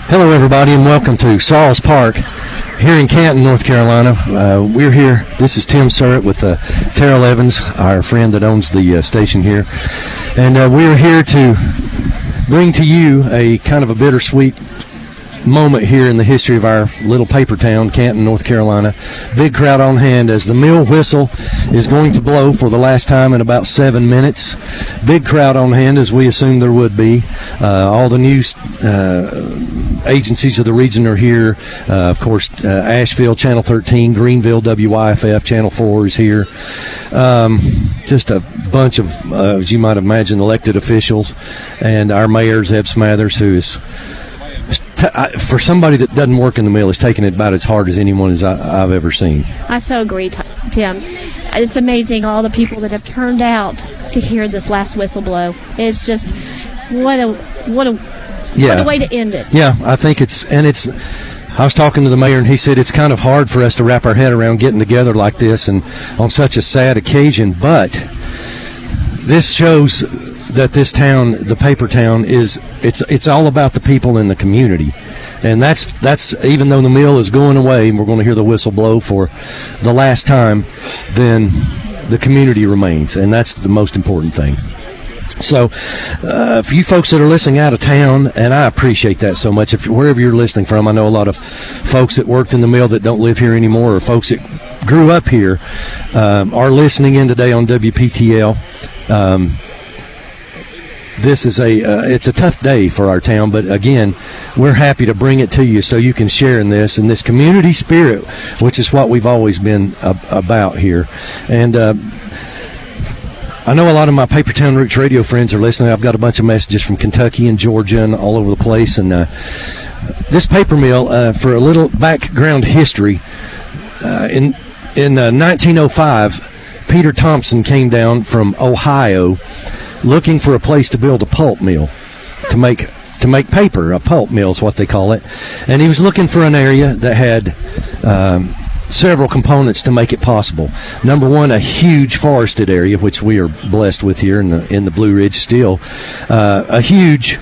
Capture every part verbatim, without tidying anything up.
Hello, everybody, and welcome to Sauls Park here in Canton, North Carolina. Uh, we're here. This is Tim Surratt with uh, Terrell Evans, our friend that owns the uh, station here. And uh, we're here to bring to you a kind of a bittersweet moment here in the history of our little paper town, Canton, North Carolina. Big crowd on hand as the mill whistle is going to blow for the last time in about seven minutes. Big crowd on hand, as we assumed there would be. Uh, all the news uh, agencies of the region are here. Uh, of course, uh, Asheville, Channel thirteen, Greenville, W Y F F, Channel four is here. Um, just a bunch of, uh, as you might imagine, elected officials, and our mayor, Zeb Smathers, who is for somebody that doesn't work in the mill, is taking it about as hard as anyone as I, I've ever seen. I so agree, Tim. It's amazing all the people that have turned out to hear this last whistle blow. It's just what a what a yeah. what a way to end it. Yeah, I think it's and it's. I was talking to the mayor, and he said it's kind of hard for us to wrap our head around getting together like this and on such a sad occasion. But this shows that this town, the paper town, is it's it's all about the people in the community, and that's that's even though the mill is going away and we're going to hear the whistle blow for the last time, then the community remains, and that's the most important thing. So uh, for you folks that are listening out of town, and I appreciate that so much, if wherever you're listening from, I know a lot of folks that worked in the mill that don't live here anymore, or folks that grew up here, um, are listening in today on W P T L. Um, This is a uh, it's a tough day for our town, but again, we're happy to bring it to you so you can share in this and this community spirit, which is what we've always been uh, about here. And uh, I know a lot of my Paper Town Roots radio friends are listening. I've got a bunch of messages from Kentucky and Georgia and all over the place. And uh, this paper mill, uh, for a little background history, uh, in in uh, nineteen oh five, Peter Thompson came down from Ohio looking for a place to build a pulp mill, to make to make paper. A pulp mill is what they call it. And he was looking for an area that had um, several components to make it possible. Number one, a huge forested area, which we are blessed with here in the in the Blue Ridge still. Uh, a huge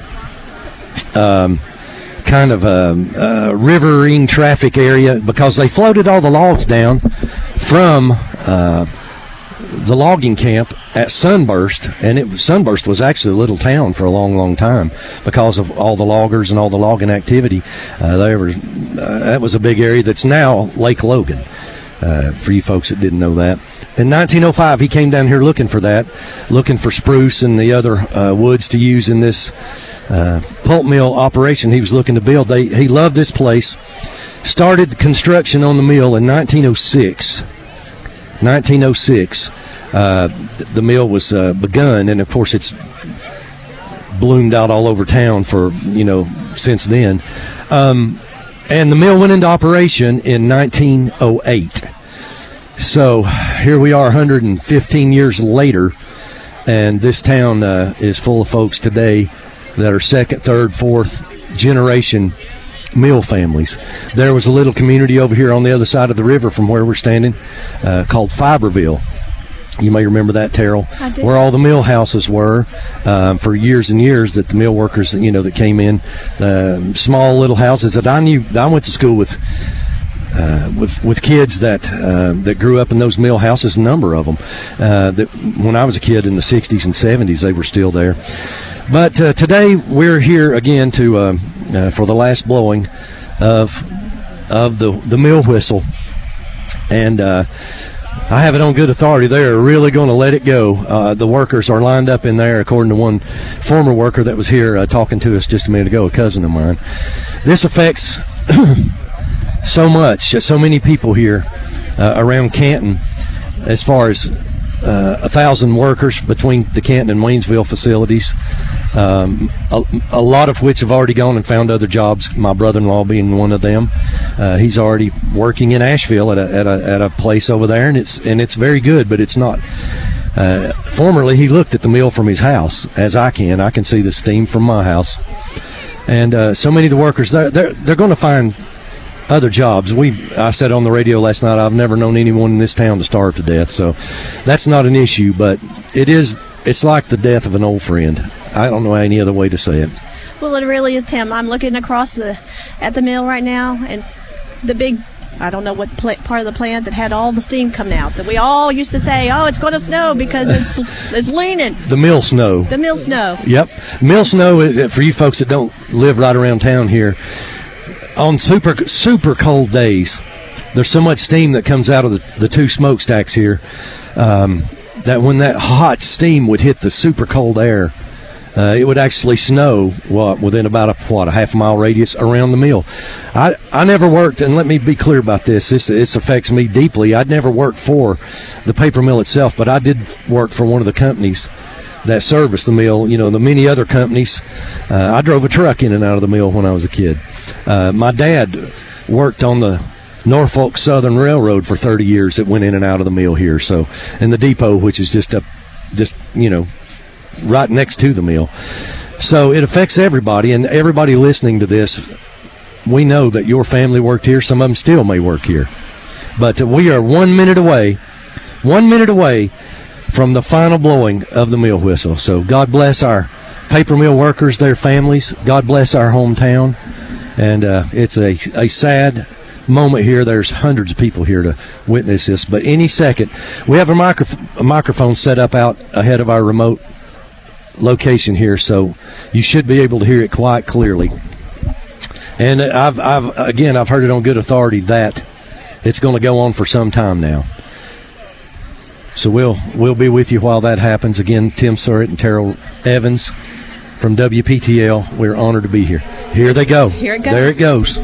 um, kind of a, a riverine traffic area, because they floated all the logs down from uh, the logging camp at Sunburst, and it Sunburst was actually a little town for a long, long time because of all the loggers and all the logging activity. Uh, there was uh, that was a big area that's now Lake Logan. Uh, for you folks that didn't know that, in nineteen oh five, he came down here looking for that, looking for spruce and the other uh, woods to use in this uh, pulp mill operation he was looking to build. They he loved this place. Started construction on the mill in nineteen oh six. nineteen oh six, uh, the mill was uh, begun, and of course it's bloomed out all over town for, you know, since then. Um, and the mill went into operation in nineteen oh eight. So here we are one hundred fifteen years later, and this town uh, is full of folks today that are second, third, fourth generation mill families. There was a little community over here on the other side of the river from where we're standing uh, called Fiberville. You may remember that, Terrell, where all the mill houses were um, for years and years, that the mill workers, you know, that came in, uh, small little houses that I knew. I went to school with uh, with with kids that uh, that grew up in those mill houses, a number of them. Uh, that when I was a kid in the sixties and seventies, they were still there. But uh, today we're here again to uh, uh, for the last blowing of of the the mill whistle, and uh, I have it on good authority they're really going to let it go. Uh, the workers are lined up in there, according to one former worker that was here uh, talking to us just a minute ago, a cousin of mine. This affects so much, so many people here uh, around Canton, as far as Uh, a thousand workers between the Canton and Waynesville facilities, um, a, a lot of which have already gone and found other jobs. My brother-in-law being one of them. Uh, he's already working in Asheville at a, at a at a place over there, and it's and it's very good, but it's not. Uh, formerly, he looked at the mill from his house, as I can. I can see the steam from my house, and uh, so many of the workers they're they're, they're going to find other jobs. We, I said on the radio last night, I've never known anyone in this town to starve to death, so that's not an issue, but it is, it's like the death of an old friend. I don't know any other way to say it. Well, it really is, Tim. I'm looking across the at the mill right now, and the big, I don't know what pla- part of the plant that had all the steam coming out that we all used to say, oh, it's going to snow because it's it's leaning. The mill snow. The mill snow. Yep. Mill snow is, for you folks that don't live right around town here, on super super cold days, there's so much steam that comes out of the, the two smokestacks here um, that when that hot steam would hit the super cold air, Uh, it would actually snow what within about a what a half mile radius around the mill. I I never worked, and let me be clear about this. This this affects me deeply. I'd never worked for the paper mill itself, but I did work for one of the companies that serviced the mill. You know, the many other companies. Uh, I drove a truck in and out of the mill when I was a kid. Uh, my dad worked on the Norfolk Southern Railroad for thirty years. It went in and out of the mill here. So, and the depot, which is just a just you know. right next to the mill. So it affects everybody, and everybody listening to this, we know that your family worked here. Some of them still may work here. But we are one minute away, one minute away from the final blowing of the mill whistle. So God bless our paper mill workers, their families. God bless our hometown. And uh, it's a, a sad moment here. There's hundreds of people here to witness this. But any second, we have a, micro- a microphone set up out ahead of our remote location here, so you should be able to hear it quite clearly. And I've, I've again, I've heard it on good authority that it's going to go on for some time now. So we'll we'll be with you while that happens. Again, Tim Surratt and Terrell Evans from W P T L. We're honored to be here. Here they go. Here it goes. There it goes.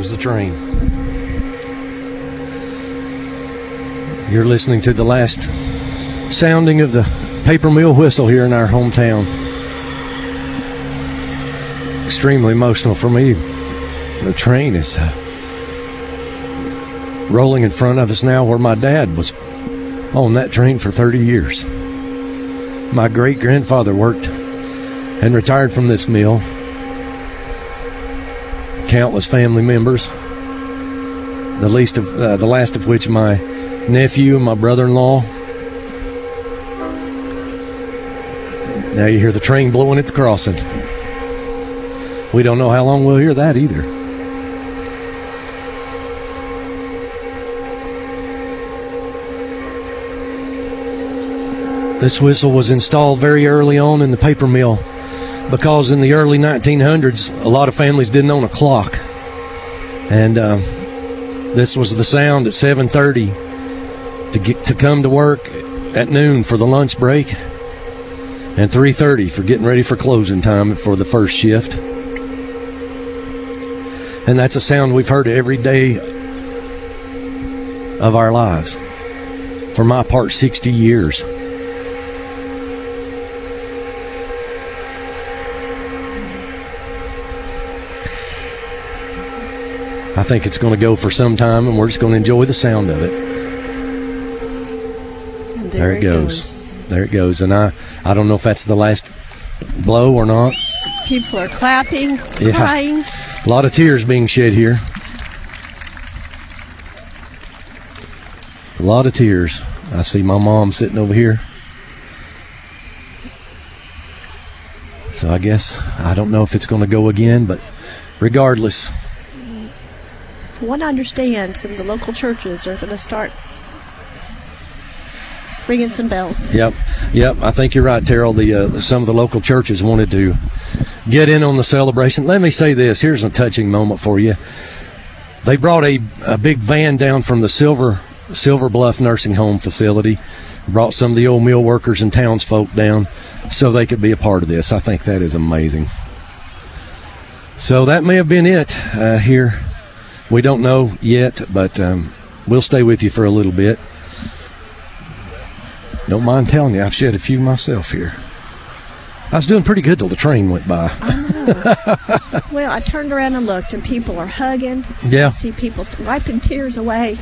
goes the train. You're listening to the last sounding of the paper mill whistle here in our hometown. Extremely emotional for me. The train is uh, rolling in front of us now, where my dad was on that train for thirty years. My great-grandfather worked and retired from this mill. Countless family members, the least of uh, the last of which my nephew and my brother-in-law. Now you hear the train blowing at the crossing. We don't know how long we'll hear that either. This whistle was installed very early on in the paper mill, because in the early nineteen hundreds, a lot of families didn't own a clock. And uh, this was the sound at seven thirty to get to come to work at noon for the lunch break, and three thirty for getting ready for closing time for the first shift. And that's a sound we've heard every day of our lives. For my part, sixty years. I think it's going to go for some time, and we're just going to enjoy the sound of it. And there, there it goes. goes. There it goes. And I, I don't know if that's the last blow or not. People are clapping, yeah. crying. A lot of tears being shed here. A lot of tears. I see my mom sitting over here. So I guess, I don't know if it's going to go again, but regardless. From what I understand, some of the local churches are going to start ringing some bells. Yep, yep. I think you're right, Terrell. The uh, some of the local churches wanted to get in on the celebration. Let me say this. Here's a touching moment for you. They brought a, a big van down from the Silver Silver Bluff Nursing Home facility. Brought some of the old mill workers and townsfolk down so they could be a part of this. I think that is amazing. So that may have been it uh, here. We don't know yet, but um, we'll stay with you for a little bit. Don't mind telling you, I've shed a few myself here. I was doing pretty good till the train went by. I know. Well, I turned around and looked, and people are hugging. Yeah. I see people wiping tears away.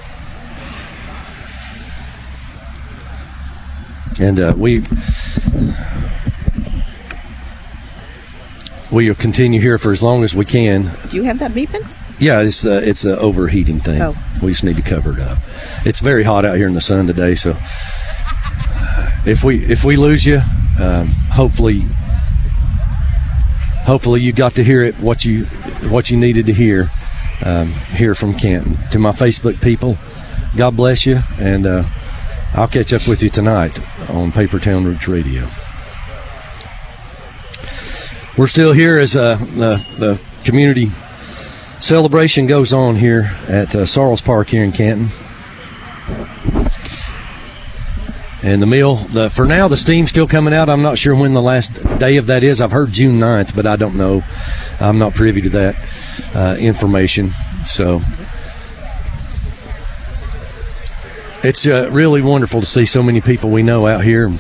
And uh, we we'll continue here for as long as we can. Do you have that beeping? Yeah, it's uh, it's an overheating thing. Oh. We just need to cover it up. It's very hot out here in the sun today, so if we if we lose you, um, hopefully hopefully you got to hear it what you what you needed to hear um, here from Canton. To my Facebook people, God bless you, and uh, I'll catch up with you tonight on Papertown Roots Radio. We're still here as uh, the the community celebration goes on here at uh, Sarles Park here in Canton. And the mill, the, for now, the steam's still coming out. I'm not sure when the last day of that is. I've heard June ninth, but I don't know. I'm not privy to that uh, information. So it's uh, really wonderful to see so many people we know out here.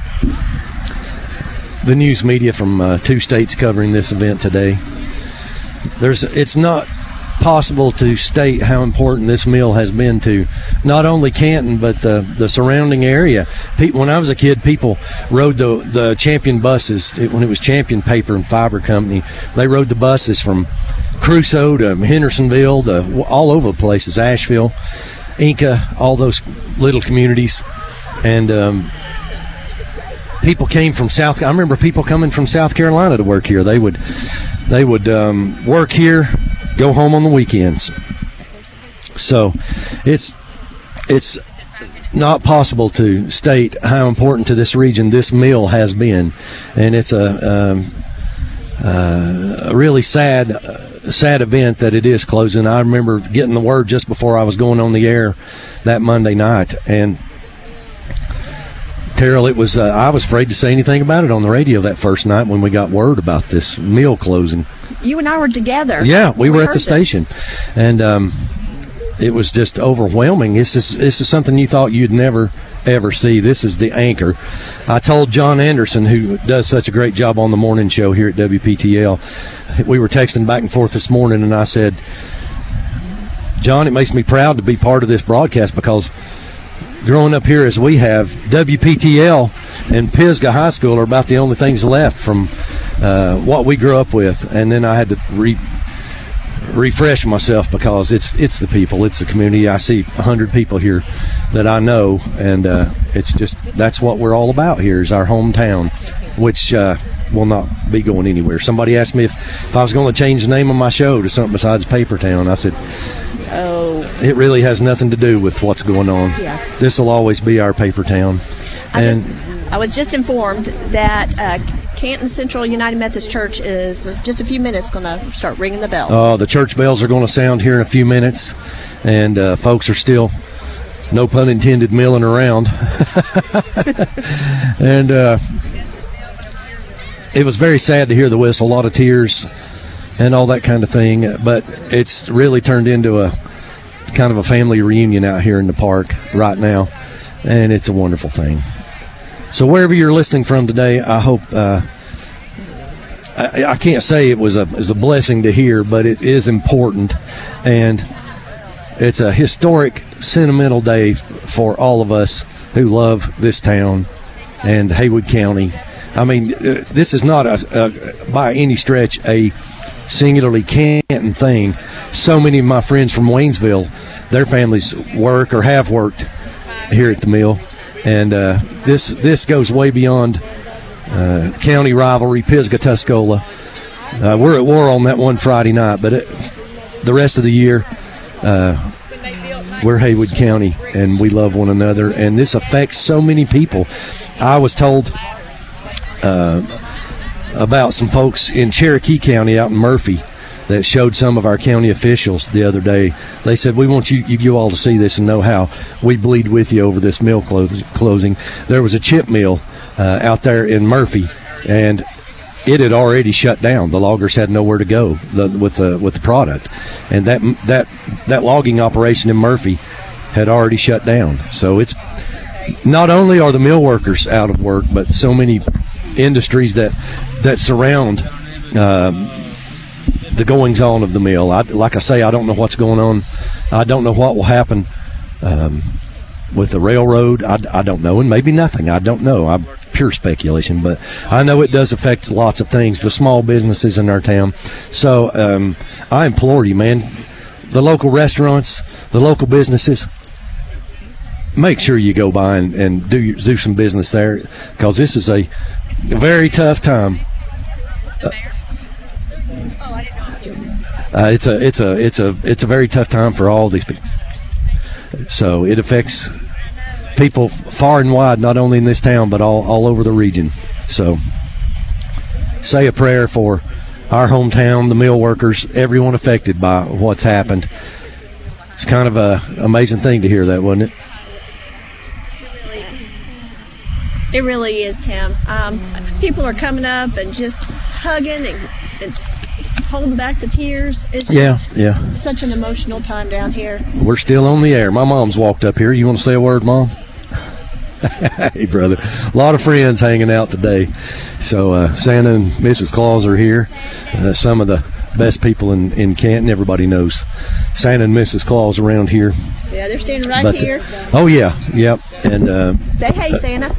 The news media from uh, two states covering this event today. There's, it's not possible to state how important this mill has been to not only Canton but the the surrounding area. People, when I was a kid, people rode the the Champion buses. It, when it was Champion Paper and Fiber Company, they rode the buses from Crusoe to Hendersonville to all over the places, Asheville, Inca, all those little communities, and um, people came from South. I remember people coming from South Carolina to work here. They would they would um, work here, go home on the weekends. So it's it's not possible to state how important to this region this mill has been, and it's a, um, uh, a really sad uh, sad event that it is closing. I remember getting the word just before I was going on the air that Monday night, and Terrell, it was. Uh, I was afraid to say anything about it on the radio that first night when we got word about this mill closing. You and I were together. Yeah, we, we were at the this. station, and um, it was just overwhelming. This is this is something you thought you'd never ever see. This is the anchor. I told John Anderson, who does such a great job on the morning show here at W P T L, we were texting back and forth this morning, and I said, John, it makes me proud to be part of this broadcast because growing up here as we have, W P T L and Pisgah High School are about the only things left from uh, what we grew up with. And then I had to re- refresh myself because it's it's the people, it's the community. I see one hundred people here that I know, and uh, it's just that's what we're all about here is our hometown, which uh, will not be going anywhere. Somebody asked me if, if I was going to change the name of my show to something besides Paper Town. I said, oh, it really has nothing to do with what's going on. Yes. This will always be our Paper Town. I And just, I was just informed that uh, Canton Central United Methodist Church is just a few minutes going to start ringing the bell. uh, the church bells are going to sound here in a few minutes, and uh, folks are still, no pun intended, milling around. And uh, it was very sad to hear the whistle, a lot of tears and all that kind of thing, but it's really turned into a kind of a family reunion out here in the park right now, and it's a wonderful thing. So wherever you're listening from today, I hope uh, I, I can't say it was a, it was a blessing to hear, but it is important, and it's a historic, sentimental day for all of us who love this town and Haywood County. I mean, uh, this is not a, a, by any stretch a singularly Canton thing. So many of my friends from Waynesville, their families work or have worked here at the mill, and uh, this this goes way beyond uh, county rivalry, Pisgah-Tuscola. Uh, we're at war on that one Friday night, but it, the rest of the year, uh, we're Haywood County, and we love one another, and this affects so many people. I was told uh, about some folks in Cherokee County out in Murphy that showed some of our county officials the other day. They said, we want you, you, you all to see this and know how we bleed with you over this mill clo- closing. There was a chip mill uh, out there in Murphy, and it had already shut down. The loggers had nowhere to go the, with the with the product, and that that that logging operation in Murphy had already shut down. So it's not only are the mill workers out of work, but so many industries that that surround um, the goings on of the mill. I, like I say, I don't know what's going on. I don't know what will happen um, with the railroad. I, I don't know, and maybe nothing. I don't know. I'm pure speculation, but I know it does affect lots of things, the small businesses in our town. So um, I implore you, man, the local restaurants, the local businesses, make sure you go by and, and do do some business there, because this is a very tough time. Uh, uh, it's a it's a it's a it's a very tough time for all these people. So it affects people far and wide, not only in this town but all all over the region. So say a prayer for our hometown, the mill workers, everyone affected by what's happened. It's kind of a amazing thing to hear that, wasn't it? It really is, Tim. Um, people are coming up and just hugging and, and holding back the tears. It's just Yeah, yeah. such an emotional time down here. We're still on the air. My mom's walked up here. You want to say a word, Mom? Hey, brother. A lot of friends hanging out today. So uh, Santa and Missus Claus are here. Uh, some of the best people in, in Canton. Everybody knows Santa and Missus Claus around here. Yeah, they're standing right But, here. Oh, yeah. Yep. And uh, Say hey, Santa.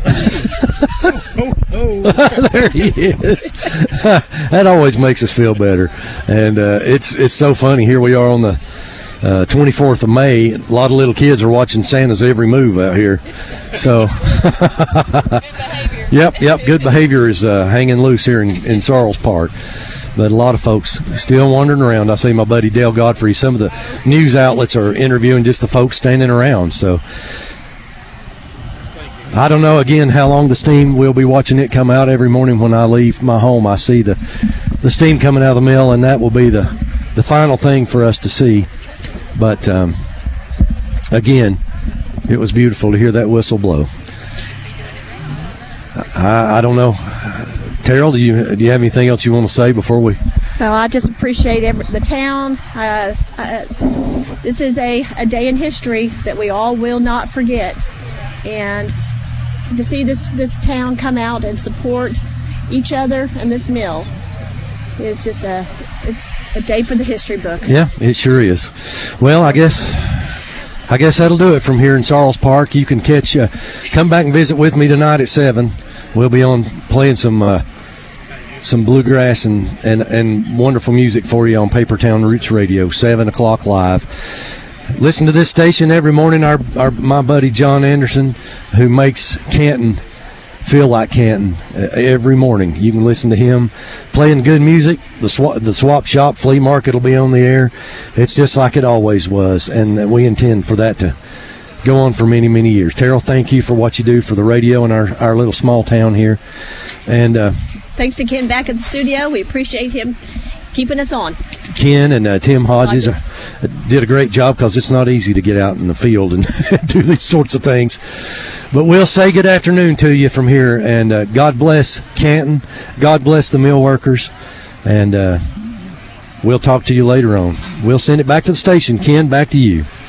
there he is. That always makes us feel better. And uh, it's it's so funny. Here we are on the uh, twenty-fourth of May. A lot of little kids are watching Santa's every move out here. So, yep, yep. Good behavior is uh, hanging loose here in, in Sarles Park. But a lot of folks still wandering around. I see my buddy Dale Godfrey. Some of the news outlets are interviewing just the folks standing around. So I don't know, again, how long the steam. We'll be watching it come out every morning when I leave my home. I see the, the steam coming out of the mill, and that will be the, the final thing for us to see. But, um, again, it was beautiful to hear that whistle blow. I, I don't know. Terrell, do you do you have anything else you want to say before we? Well, I just appreciate every, the town. Uh, uh, this is a, a day in history that we all will not forget. And to see this, this town come out and support each other and this mill is just a it's a day for the history books. Yeah, it sure is. Well, I guess I guess that'll do it from here in Sarles Park. You can catch uh, come back and visit with me tonight at seven. We'll be on playing some uh, some bluegrass and, and, and wonderful music for you on Papertown Roots Radio, seven o'clock live. Listen to this station every morning. Our, our my buddy John Anderson, who makes Canton feel like Canton uh, every morning. You can listen to him playing good music. The swap, the swap shop flea market will be on the air. It's just like it always was, and uh, we intend for that to go on for many, many years. Terrell, thank you for what you do for the radio in our, our little small town here. And uh, thanks to Ken back at the studio. We appreciate him keeping us on. Ken and uh, Tim Hodges, Hodges. Uh, did a great job, because it's not easy to get out in the field and do these sorts of things. But we'll say good afternoon to you from here, and uh, God bless Canton. God bless the mill workers, and uh, we'll talk to you later on. We'll send it back to the station. Ken, back to you.